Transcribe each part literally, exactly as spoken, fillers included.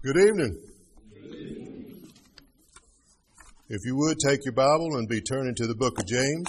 Good evening. If you would, take your Bible and be turning to the book of James.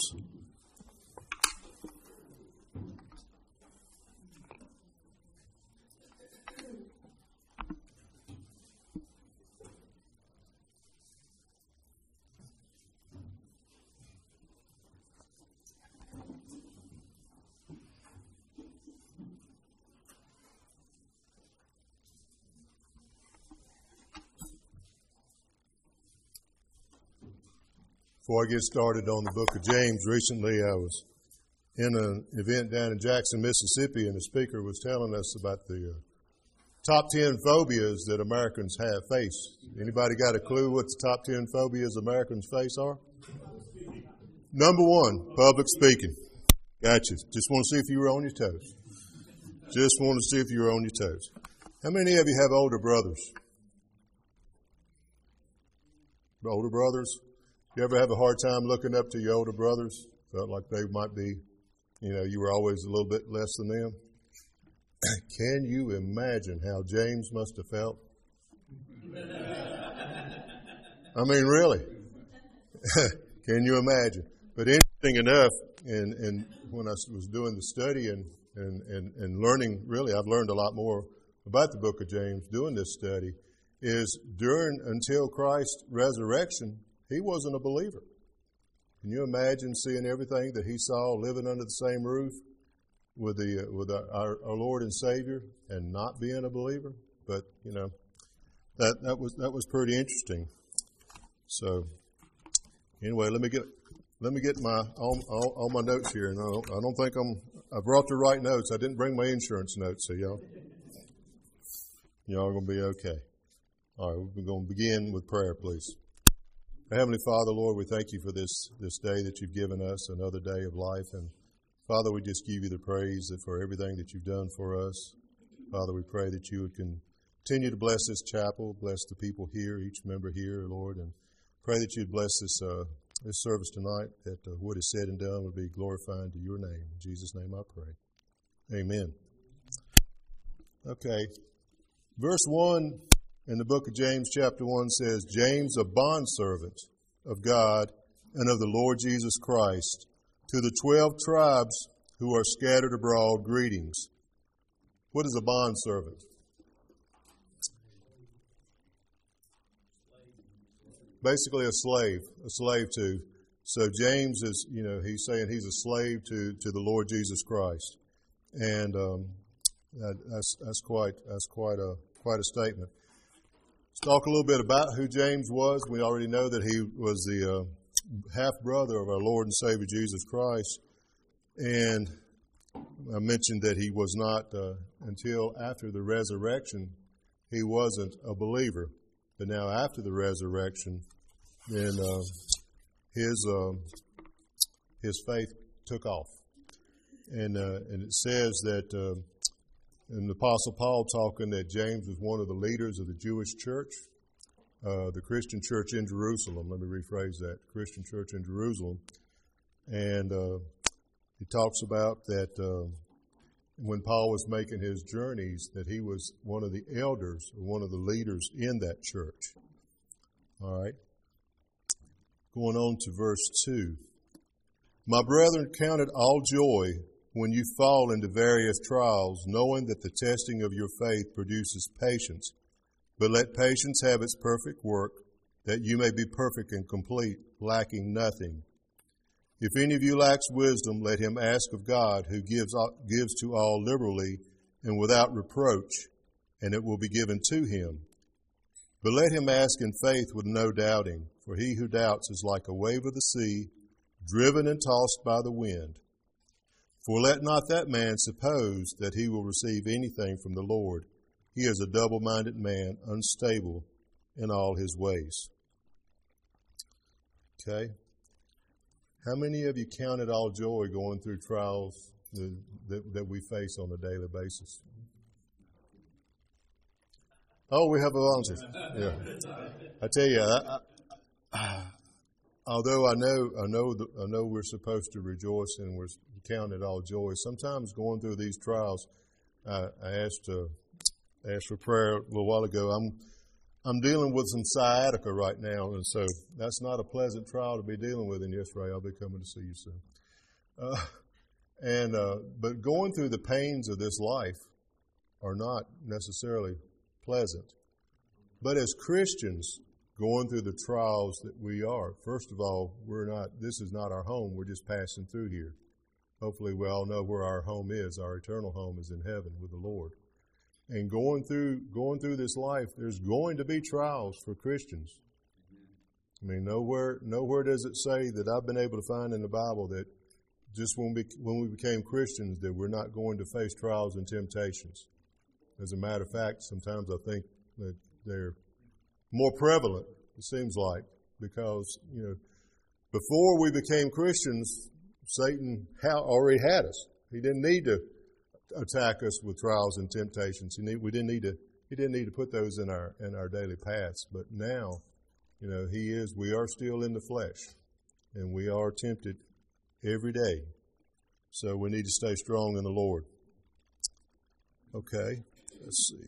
Before I get started on the book of James, recently I was in an event down in Jackson, Mississippi, and the speaker was telling us about the uh, top ten phobias that Americans have face. Anybody got a clue what the top ten phobias Americans face are? Number one, public speaking. Gotcha. Just want to see if you were on your toes. Just want to see if you were on your toes. How many of you have older brothers? Older brothers? You ever have a hard time looking up to your older brothers? Felt like they might be, you know, you were always a little bit less than them? Can you imagine how James must have felt? I mean, really. Can you imagine? But interesting enough, and, and when I was doing the study and, and, and, and learning, really, I've learned a lot more about the book of James doing this study, is during, until Christ's resurrection, he wasn't a believer. Can you imagine seeing everything that he saw living under the same roof with the uh, with our, our Lord and Savior and not being a believer? But you know, that that was that was pretty interesting. So anyway, let me get let me get my all, all, all my notes here. And I don't, I don't think I'm I brought the right notes. I didn't bring my insurance notes, so y'all y'all are gonna be okay. All right, we're going to begin with prayer, please. Heavenly Father, Lord, we thank you for this, this day that you've given us, another day of life. And Father, we just give you the praise for everything that you've done for us. Father, we pray that you would continue to bless this chapel, bless the people here, each member here, Lord, and pray that you'd bless this, uh, this service tonight, that uh, what is said and done would be glorifying to your name. In Jesus' name I pray. Amen. Okay. Verse one in the book of James, chapter one, says, James, a bondservant of God and of the Lord Jesus Christ, to the twelve tribes who are scattered abroad, greetings. What is a bondservant? Basically a slave, a slave to. So James is, you know, he's saying he's a slave to, to the Lord Jesus Christ. And um, that, that's, that's quite, that's quite a, quite a statement. Let's talk a little bit about who James was. We already know that he was the uh, half-brother of our Lord and Savior Jesus Christ. And I mentioned that he was not, uh, until after the resurrection, he wasn't a believer. But now after the resurrection, then uh, his uh, his faith took off. And, uh, and it says that... Uh, And the Apostle Paul talking that James was one of the leaders of the Jewish church, uh, the Christian church in Jerusalem. Let me rephrase that, Christian church in Jerusalem. And uh, he talks about that uh, when Paul was making his journeys, that he was one of the elders, or one of the leaders in that church. All right. Going on to verse two. My brethren, count it all joy when you fall into various trials, knowing that the testing of your faith produces patience. But let patience have its perfect work, that you may be perfect and complete, lacking nothing. If any of you lacks wisdom, let him ask of God, who gives, gives to all liberally and without reproach, and it will be given to him. But let him ask in faith with no doubting, for he who doubts is like a wave of the sea, driven and tossed by the wind. For let not that man suppose that he will receive anything from the Lord. He is a double-minded man, unstable in all his ways. Okay? How many of you count it all joy going through trials that, that, that we face on a daily basis? Oh, we have a volunteer. Yeah. I tell you, I, I, although I know, I know, the, I know we're supposed to rejoice and we're count it all joy. Sometimes going through these trials, uh, I asked, uh, asked for prayer a little while ago. I'm, I'm dealing with some sciatica right now, and so that's not a pleasant trial to be dealing with. And yes, Ray, I'll be coming to see you soon. Uh, and uh, but going through the pains of this life are not necessarily pleasant. But as Christians, going through the trials that we are, first of all, we're not. This is not our home. We're just passing through here. Hopefully, we all know where our home is. Our eternal home is in heaven with the Lord. And going through going through this life, there's going to be trials for Christians. I mean, nowhere nowhere does it say that I've been able to find in the Bible that just when we when we became Christians that we're not going to face trials and temptations. As a matter of fact, sometimes I think that they're more prevalent. It seems like because you know before we became Christians, Satan already had us. He didn't need to attack us with trials and temptations. He need, we didn't need to. He didn't need to put those in our in our daily paths. But now, you know, he is. We are still in the flesh, and we are tempted every day. So we need to stay strong in the Lord. Okay, let's see.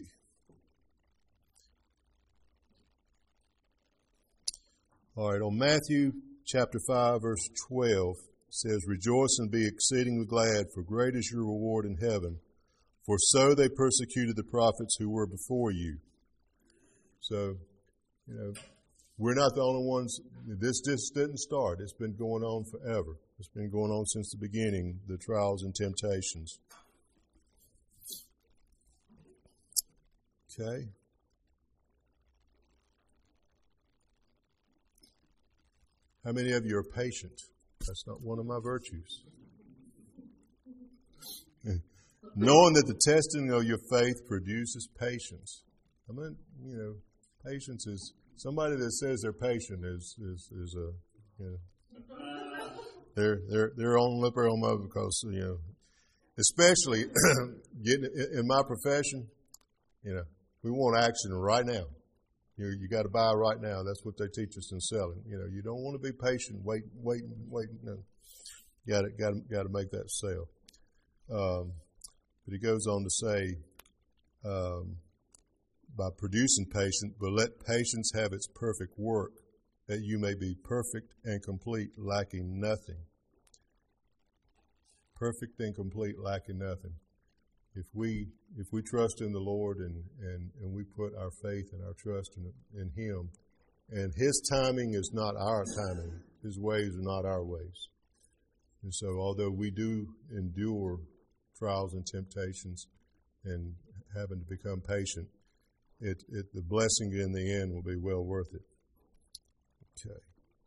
All right, on Matthew chapter five, verse twelve. Says, rejoice and be exceedingly glad, for great is your reward in heaven. For so they persecuted the prophets who were before you. So, you know, we're not the only ones. This just didn't start. It's been going on forever. It's been going on since the beginning, the trials and temptations. Okay. How many of you are patient? That's not one of my virtues. Knowing that the testing of your faith produces patience. I mean, you know, patience is somebody that says they're patient is is, is a you know they're they're they're on lip or on mouth because you know, especially getting in my profession, you know, we want action right now. You you got to buy right now. That's what they teach us in selling. You know, you don't want to be patient, wait, wait, wait. No, you got to got to got to make that sale. Um, but he goes on to say, um, by producing patience, but let patience have its perfect work, that you may be perfect and complete, lacking nothing. Perfect and complete, lacking nothing. If we if we trust in the Lord and, and, and we put our faith and our trust in, in Him, and His timing is not our timing, His ways are not our ways. And so although we do endure trials and temptations and having to become patient, it, it the blessing in the end will be well worth it. Okay.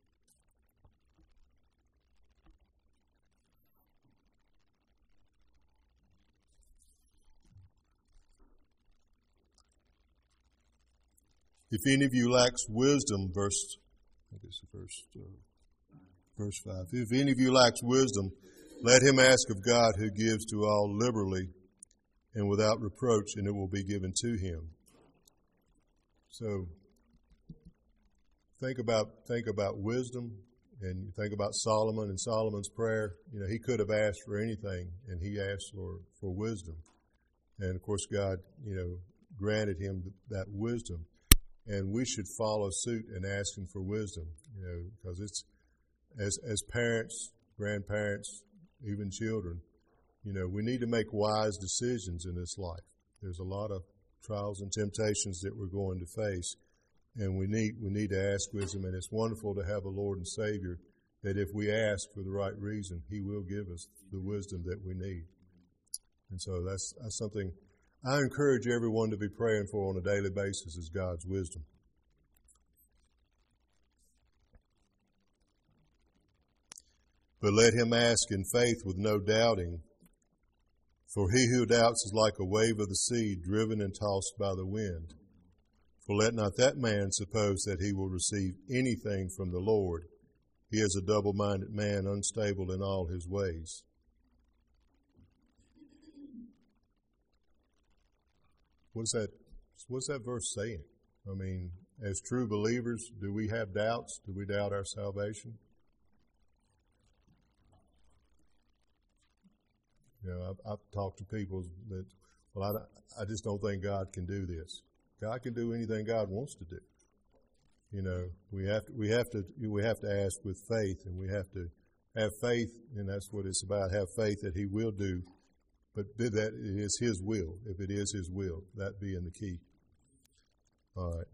If any of you lacks wisdom, verse, I guess verse, uh, verse five. If any of you lacks wisdom, let him ask of God, who gives to all liberally and without reproach, and it will be given to him. So, think about think about wisdom, and you think about Solomon and Solomon's prayer. You know, he could have asked for anything, and he asked for, for wisdom, and of course, God, you know, granted him that wisdom. And we should follow suit in asking for wisdom, you know, because it's, as as parents, grandparents, even children, you know, we need to make wise decisions in this life. There's a lot of trials and temptations that we're going to face, and we need we need to ask wisdom. And it's wonderful to have a Lord and Savior that if we ask for the right reason, He will give us the wisdom that we need. And so that's, that's something I encourage everyone to be praying for on a daily basis is God's wisdom. But let him ask in faith with no doubting, for he who doubts is like a wave of the sea driven and tossed by the wind. For let not that man suppose that he will receive anything from the Lord. He is a double-minded man, unstable in all his ways. What's that, what's that verse saying? I mean, as true believers, do we have doubts? Do we doubt our salvation? You know, I've, I've talked to people that, well, I, I just don't think God can do this. God can do anything God wants to do. You know, we have to, we have to, we have to ask with faith, and we have to have faith, and that's what it's about. Have faith that He will do, but that it is His will. If it is His will, that being the key. All right.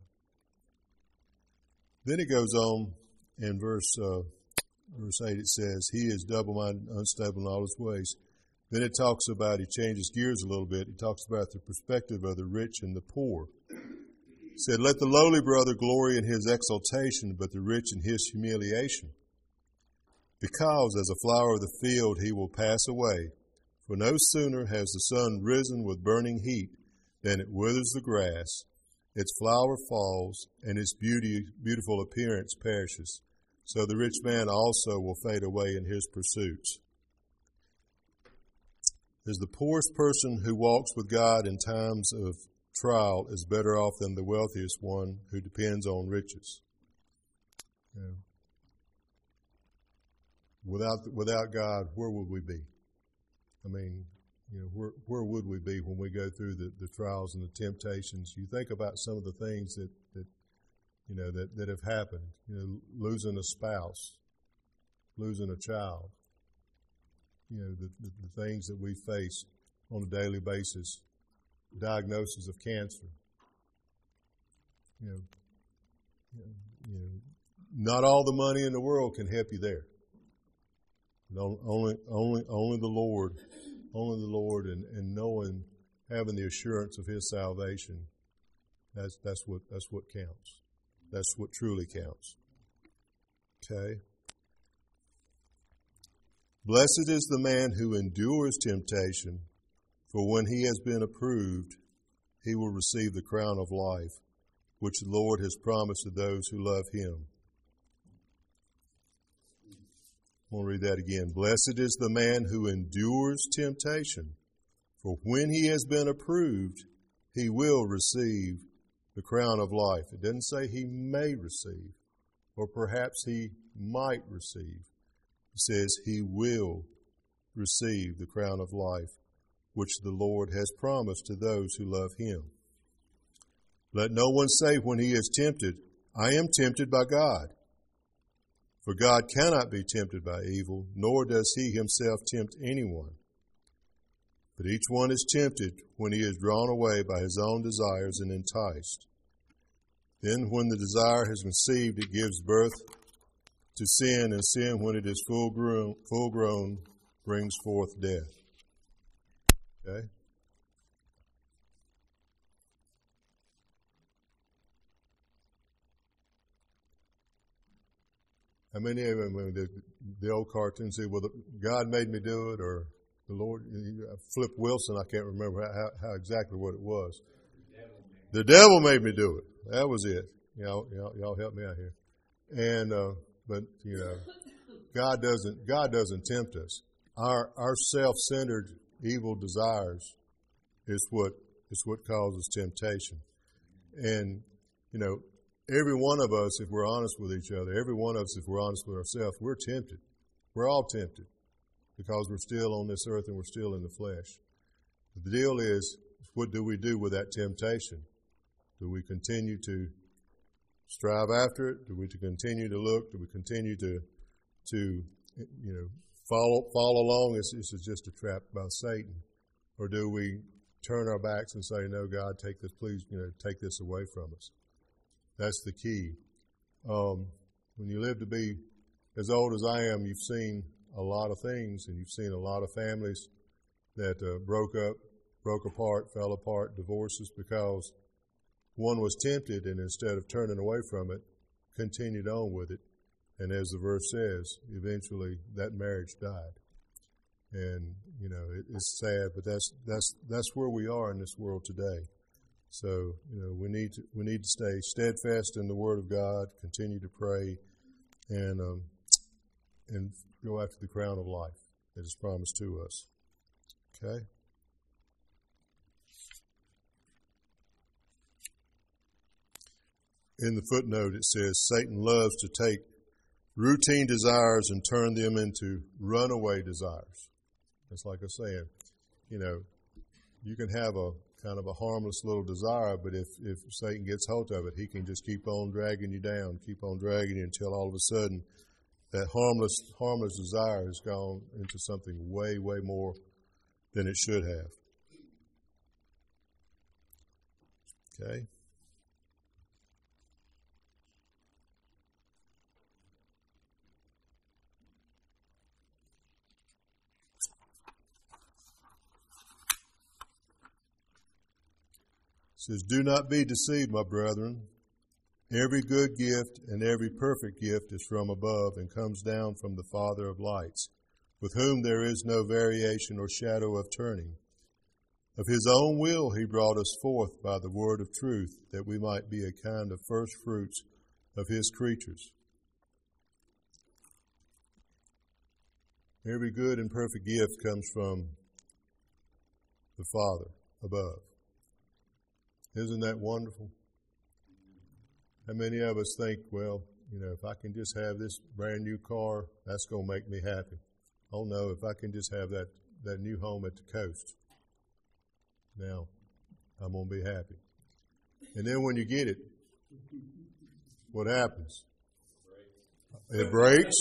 Then it goes on in verse uh, verse eight. It says, "He is double-minded, unstable in all his ways." Then it talks about, he changes gears a little bit. He talks about the perspective of the rich and the poor. He said, "Let the lowly brother glory in his exaltation, but the rich in his humiliation. Because as a flower of the field he will pass away. For no sooner has the sun risen with burning heat than it withers the grass, its flower falls, and its beauty, beautiful appearance perishes. So the rich man also will fade away in his pursuits." Is the poorest person who walks with God in times of trial is better off than the wealthiest one who depends on riches. You know, without without God, where would we be? I mean, you know, where where would we be when we go through the, the trials and the temptations? You think about some of the things that, that you know that, that have happened. You know, losing a spouse, losing a child. You know, the, the, the things that we face on a daily basis, diagnosis of cancer. You know, you know, you know, not all the money in the world can help you there. No, only, only, only the Lord, only the Lord, and, and knowing, having the assurance of His salvation. That's that's what that's what counts. That's what truly counts. Okay. Blessed is the man who endures temptation, for when he has been approved, he will receive the crown of life, which the Lord has promised to those who love Him. I want to read that again. Blessed is the man who endures temptation, for when he has been approved, he will receive the crown of life. It doesn't say he may receive, or perhaps he might receive. It says he will receive the crown of life, which the Lord has promised to those who love Him. Let no one say when he is tempted, "I am tempted by God." For God cannot be tempted by evil, nor does He Himself tempt anyone. But each one is tempted when he is drawn away by his own desires and enticed. Then when the desire has conceived, it gives birth to sin, and sin, when it is full grown, full grown, brings forth death. Okay? How many of them, the, the old cartoons say, "Well, the, God made me do it," or the Lord, Flip Wilson, I can't remember how, how exactly what it was. The devil made me do it. That was it. Y'all, y'all, y'all help me out here. And, uh, but, you know, God doesn't, God doesn't tempt us. Our, our self-centered evil desires is what, is what causes temptation. And, you know, every one of us, if we're honest with each other, every one of us, if we're honest with ourselves, we're tempted. We're all tempted because we're still on this earth and we're still in the flesh. But the deal is, what do we do with that temptation? Do we continue to strive after it? Do we continue to look? Do we continue to, to you know, follow follow along? This is just a trap by Satan. Or do we turn our backs and say, "No, God, take this, please, you know, take this away from us"? That's the key. Um, when you live to be as old as I am, you've seen a lot of things, and you've seen a lot of families that uh, broke up, broke apart, fell apart, divorces, because one was tempted, and instead of turning away from it, continued on with it. And as the verse says, eventually that marriage died. And, you know, it, it's sad, but that's that's that's where we are in this world today. So, you know, we need to we need to stay steadfast in the Word of God, continue to pray, and um, and go after the crown of life that is promised to us. Okay? In the footnote, it says, Satan loves to take routine desires and turn them into runaway desires. It's like I was saying, you know, you can have a kind of a harmless little desire, but if, if Satan gets hold of it, he can just keep on dragging you down, keep on dragging you until all of a sudden that harmless harmless desire has gone into something way, way more than it should have. Okay? It says, do not be deceived, my brethren. Every good gift and every perfect gift is from above and comes down from the Father of lights, with whom there is no variation or shadow of turning. Of his own will he brought us forth by the word of truth, that we might be a kind of first fruits of his creatures. Every good and perfect gift comes from the Father above. Isn't that wonderful? How many of us think, well, you know, if I can just have this brand new car, that's going to make me happy. Oh no, if I can just have that, that new home at the coast, now I'm going to be happy. And then when you get it, what happens? It breaks.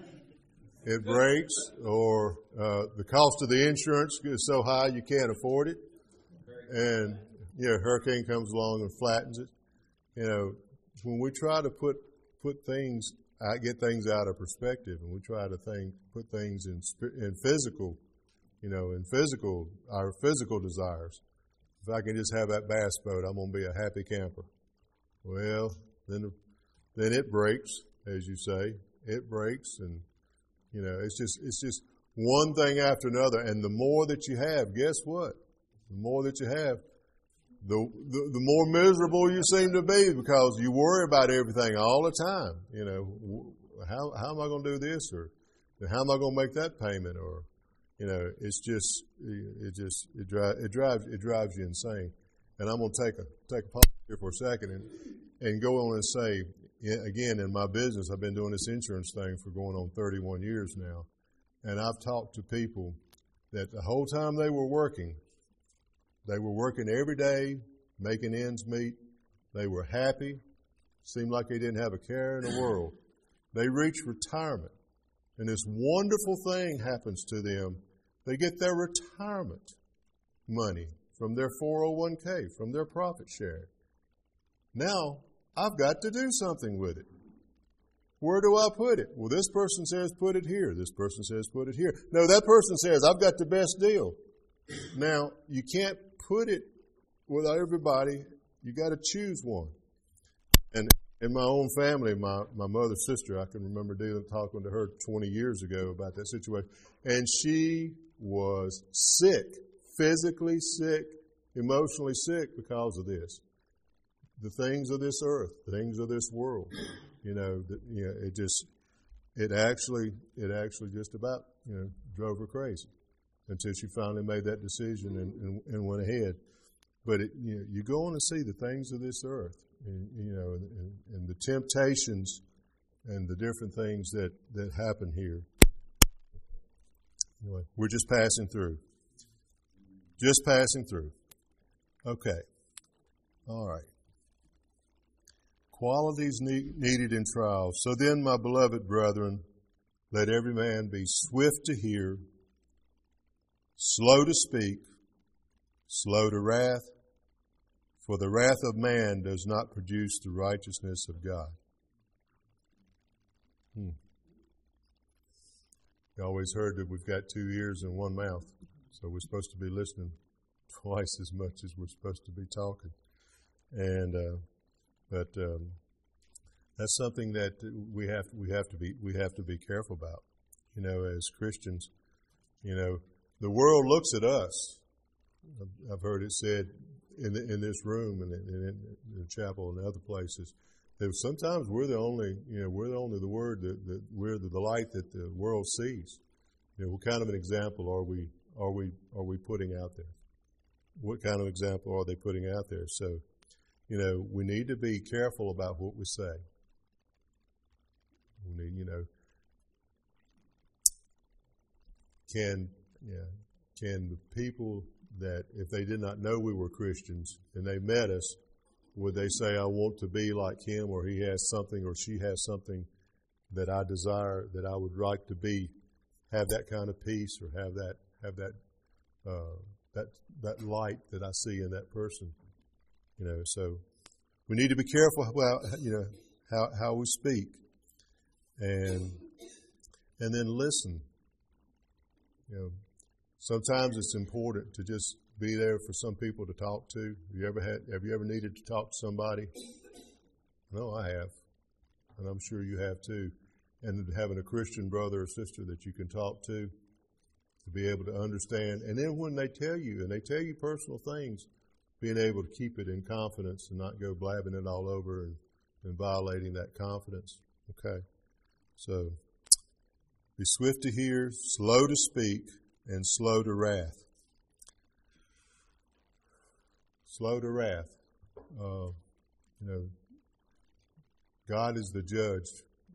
It breaks, or uh, the cost of the insurance is so high you can't afford it. And, you know, a hurricane comes along and flattens it. You know, when we try to put put things, I get things out of perspective, and we try to think, put things in in physical, you know, in physical, our physical desires. If I can just have that bass boat, I'm going to be a happy camper. Well, then, then it breaks, as you say. It breaks, and you know, it's just it's just one thing after another. And the more that you have, guess what? The more that you have, The, the the more miserable you seem to be, because you worry about everything all the time. You know, how how am I going to do this, or how am I going to make that payment, or you know, it's just it just it drives it drives it drives you insane. And I'm going to take a take a pause here for a second and and go on and say again, in my business, I've been doing this insurance thing for going on thirty-one years now, and I've talked to people that the whole time they were working. They were working every day, making ends meet. They were happy. Seemed like they didn't have a care in the world. They reach retirement, and this wonderful thing happens to them. They get their retirement money from their four oh one k, from their profit share. Now, I've got to do something with it. Where do I put it? Well, this person says put it here. This person says put it here. No, that person says I've got the best deal. Now, you can't put it with everybody. You got to choose one. And in my own family, my, my mother's sister, I can remember dealing, talking to her twenty years ago about that situation. And she was sick, physically sick, emotionally sick because of this. The things of this earth, the things of this world, you know, that, you know, it just, it actually, it actually just about, you know, drove her crazy. Until she finally made that decision and, and, and went ahead. But it, you know, you go on and see the things of this earth, and, you know, and, and the temptations and the different things that, that happen here. Anyway, we're just passing through. Just passing through. Okay. All right. Qualities need, needed in trials. So then, my beloved brethren, let every man be swift to hear, slow to speak, slow to wrath, for the wrath of man does not produce the righteousness of God. Hmm. You always heard that we've got two ears and one mouth, so we're supposed to be listening twice as much as we're supposed to be talking. And uh, but um, that's something that we have we have to be we have to be careful about. You know, as Christians, you know. The world looks at us. I've heard it said in the, in this room and in, in, in the chapel and other places that sometimes we're the only, you know, we're the only the word that, that we're the, the light that the world sees. You know, what kind of an example are we are we are we putting out there? What kind of example are they putting out there? So, you know, we need to be careful about what we say. We need, you know, can Yeah. Can the people that if they did not know we were Christians and they met us, would they say, I want to be like him, or he has something or she has something that I desire, that I would like to be, have that kind of peace or have that, have that, uh, that, that light that I see in that person. You know, so we need to be careful about, you know, how, how we speak and, and then listen. You know, sometimes it's important to just be there for some people to talk to. Have you ever had, have you ever needed to talk to somebody? No, I have. And I'm sure you have too. And having a Christian brother or sister that you can talk to, to be able to understand. And then when they tell you, and they tell you personal things, being able to keep it in confidence and not go blabbing it all over and, and violating that confidence. Okay. So, be swift to hear, slow to speak, and slow to wrath. Slow to wrath. Uh, you know, God is the judge.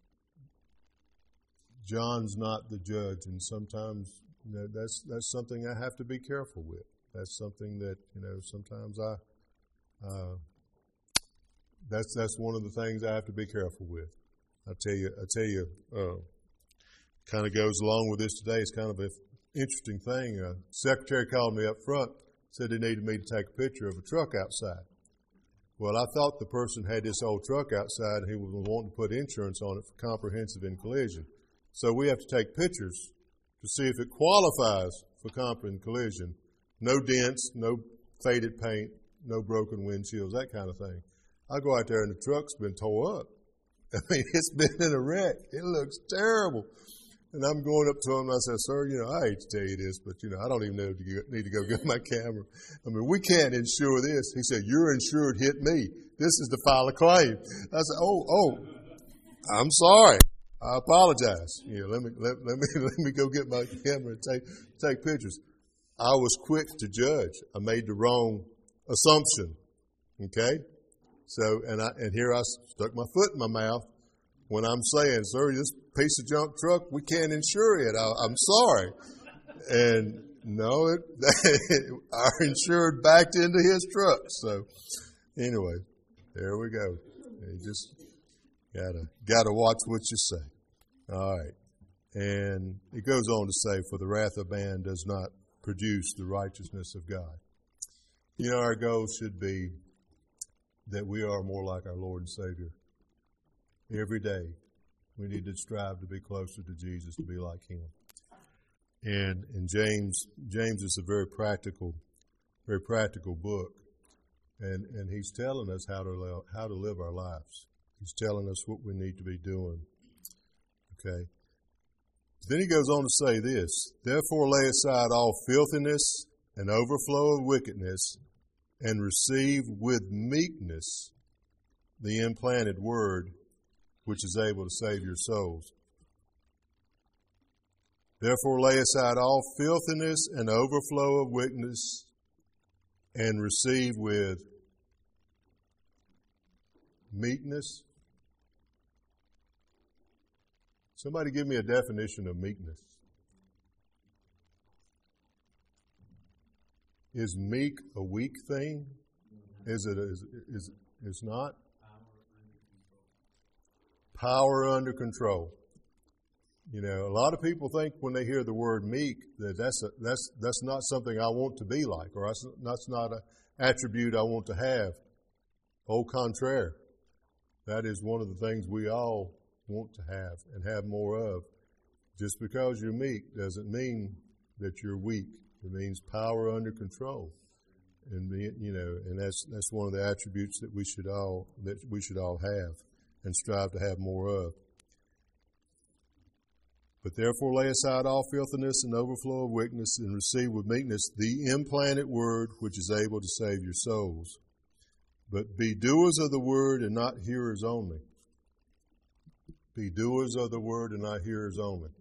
John's not the judge, and sometimes you know, that's that's something I have to be careful with. That's something that you know sometimes I. Uh, that's that's one of the things I have to be careful with. I tell you, I tell you, uh, kind of goes along with this today. It's kind of an interesting thing. Uh, secretary called me up front, said they needed me to take a picture of a truck outside. Well, I thought the person had this old truck outside and he was wanting to put insurance on it for comprehensive and collision. So we have to take pictures to see if it qualifies for comp and collision. No dents, no faded paint, no broken windshields, that kind of thing. I go out there and the truck's been tore up. I mean, it's been in a wreck. It looks terrible. And I'm going up to him and I said, sir, you know, I hate to tell you this, but, you know, I don't even know if you need to go get my camera. I mean, we can't insure this. He said, your insured hit me. This is to file a claim. I said, oh, oh, I'm sorry. I apologize. You know, let me, let, let me, let me go get my camera and take, take pictures. I was quick to judge. I made the wrong assumption. Okay? So, and I, and here I stuck my foot in my mouth when I'm saying, sir, this piece of junk truck, we can't insure it. I, I'm sorry. And no, it, our insured backed into his truck. So anyway, there we go. You just gotta, gotta watch what you say. All right. And it goes on to say, for the wrath of man does not produce the righteousness of God. You know, our goal should be that we are more like our Lord and Savior. Every day, we need to strive to be closer to Jesus, to be like Him. And and James James is a very practical, very practical book, and and he's telling us how to live, how to live our lives. He's telling us what we need to be doing. Okay. Then he goes on to say this: therefore, lay aside all filthiness and overflow of wickedness, and receive with meekness the implanted word, which is able to save your souls. Therefore lay aside all filthiness and overflow of wickedness, and receive with meekness. Somebody give me a definition of meekness. Is meek a weak thing? Is it? Is is it's not? Power under control. You know, a lot of people think when they hear the word meek that that's a, that's that's not something I want to be like, or that's, that's not an attribute I want to have. Au contraire, that is one of the things we all want to have and have more of. Just because you're meek doesn't mean that you're weak. It means power under control, and the, you know, and that's that's one of the attributes that we should all that we should all have and strive to have more of. But therefore lay aside all filthiness and overflow of wickedness, and receive with meekness the implanted word, which is able to save your souls. But be doers of the word and not hearers only. Be doers of the word and not hearers only.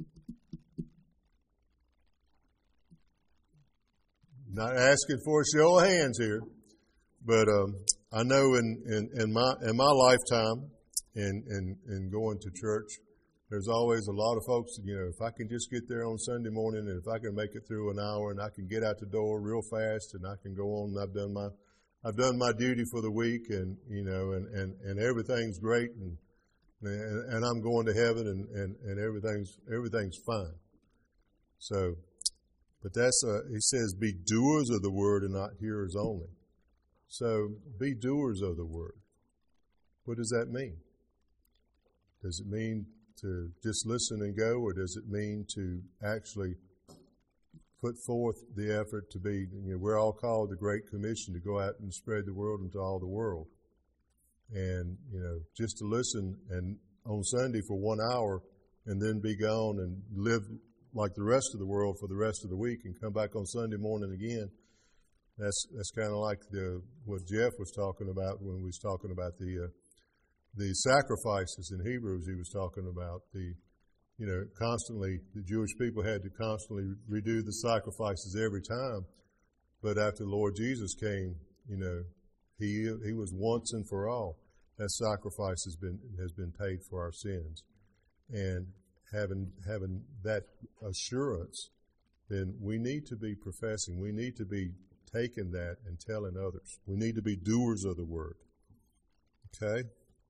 Not asking for a show of hands here, but um, I know in, in, in my in my lifetime in, in, in going to church, there's always a lot of folks, you know, if I can just get there on Sunday morning and if I can make it through an hour and I can get out the door real fast and I can go on and I've done my, I've done my duty for the week and, you know, and, and, and everything's great and, and, and I'm going to heaven and, and, and everything's, everything's fine. So, but that's, uh, he says, be doers of the word and not hearers only. So be doers of the word. What does that mean? Does it mean to just listen and go, or does it mean to actually put forth the effort to be, you know, we're all called the Great Commission to go out and spread the word into all the world. And, you know, just to listen and on Sunday for one hour and then be gone and live like the rest of the world for the rest of the week and come back on Sunday morning again. That's that's kind of like the what Jeff was talking about when we was talking about the uh, the sacrifices in Hebrews. He was talking about the, you know, constantly the Jewish people had to constantly redo the sacrifices every time. But after the Lord Jesus came, you know, he he was once and for all. That sacrifice has been has been paid for our sins, and having having that assurance, then we need to be professing. We need to be taking that and telling others. We need to be doers of the word. Okay? It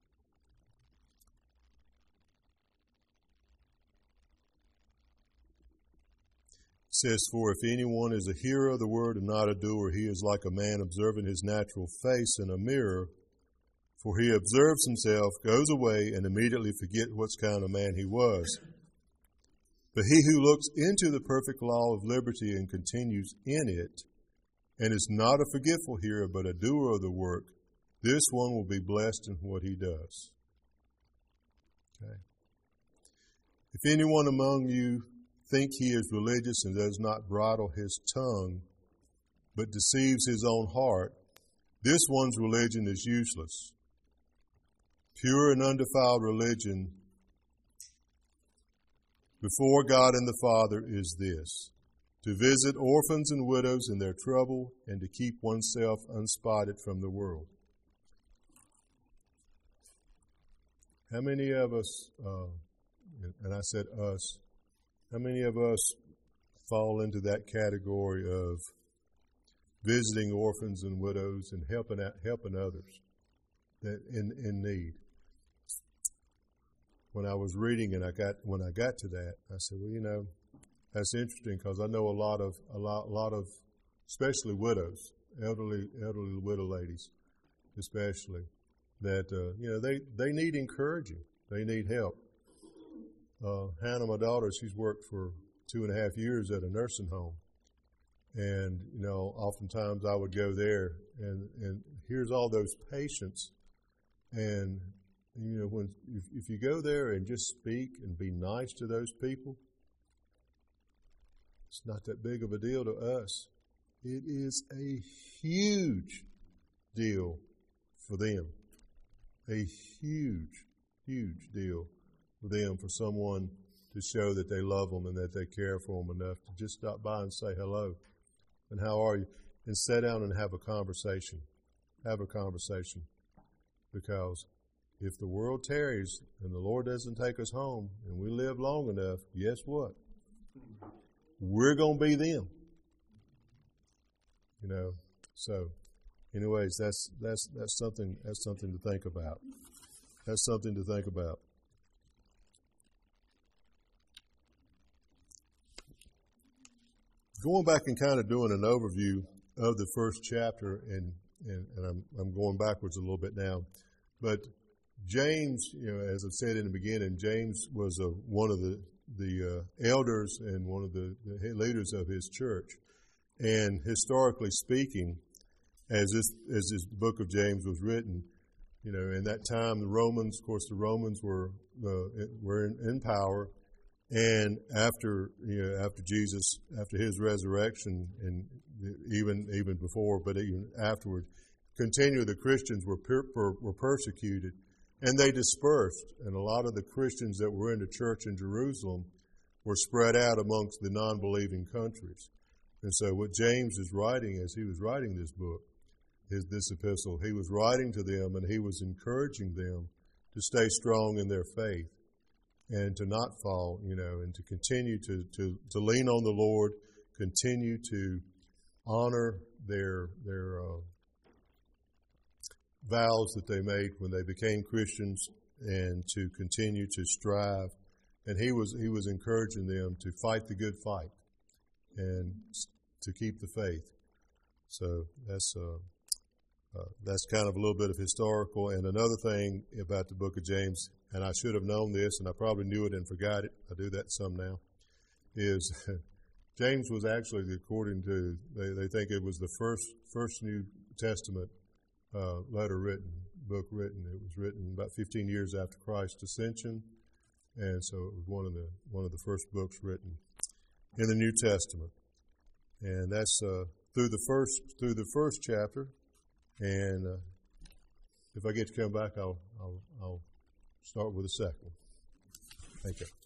says, for if anyone is a hearer of the word and not a doer, he is like a man observing his natural face in a mirror. For he observes himself, goes away, and immediately forgets what kind of man he was. But he who looks into the perfect law of liberty and continues in it, and is not a forgetful hearer, but a doer of the work, this one will be blessed in what he does. Okay. If anyone among you think he is religious and does not bridle his tongue, but deceives his own heart, this one's religion is useless. Pure and undefiled religion before God and the Father is this: to visit orphans and widows in their trouble and to keep oneself unspotted from the world. How many of us, uh, and I said us, how many of us fall into that category of visiting orphans and widows and helping out, helping others that in, in need? When I was reading and I got when I got to that, I said, well, you know, that's interesting because I know a lot of a lot, a lot of, especially widows, elderly elderly widow ladies, especially that uh, you know they they need encouraging, they need help. Uh, Hannah, my daughter, she's worked for two and a half years at a nursing home, and you know, oftentimes I would go there, and and here's all those patients, and you know, when if, if you go there and just speak and be nice to those people, it's not that big of a deal to us. It is a huge deal for them. A huge, huge deal for them, for someone to show that they love them and that they care for them enough to just stop by and say hello and how are you, and sit down and have a conversation. Have a conversation. Because if the world tarries and the Lord doesn't take us home and we live long enough, guess what? We're going to be them. You know, so anyways, that's that's that's something that's something to think about. That's something to think about. Going back and kind of doing an overview of the first chapter, and and, and I'm I'm going backwards a little bit now, but James, you know, as I said in the beginning, James was a, one of the the uh, elders and one of the, the leaders of his church. And historically speaking, as this as this book of James was written, you know, in that time the Romans, of course, the Romans were uh, were in, in power, and after you know after Jesus, after his resurrection, and even even before, but even afterward, continually the Christians were per, per, were persecuted. And they dispersed, and a lot of the Christians that were in the church in Jerusalem were spread out amongst the non-believing countries. And so what James is writing as he was writing this book, his, this epistle, he was writing to them and he was encouraging them to stay strong in their faith. and to not fall, you know, and to continue to, to, to lean on the Lord, continue to honor their their uh, vows that they made when they became Christians, and to continue to strive. And he was he was encouraging them to fight the good fight and to keep the faith. So that's uh, uh, that's kind of a little bit of historical. And another thing about the book of James, and I should have known this, and I probably knew it and forgot it. I do that some now. Is James was actually, according to they, they think it was the first first New Testament uh, letter written, book written. It was written about fifteen years after Christ's ascension, and so it was one of the one of the first books written in the New Testament. And that's uh, through the first through the first chapter. And uh, if I get to come back, I'll I'll, I'll start with the second one. Thank you.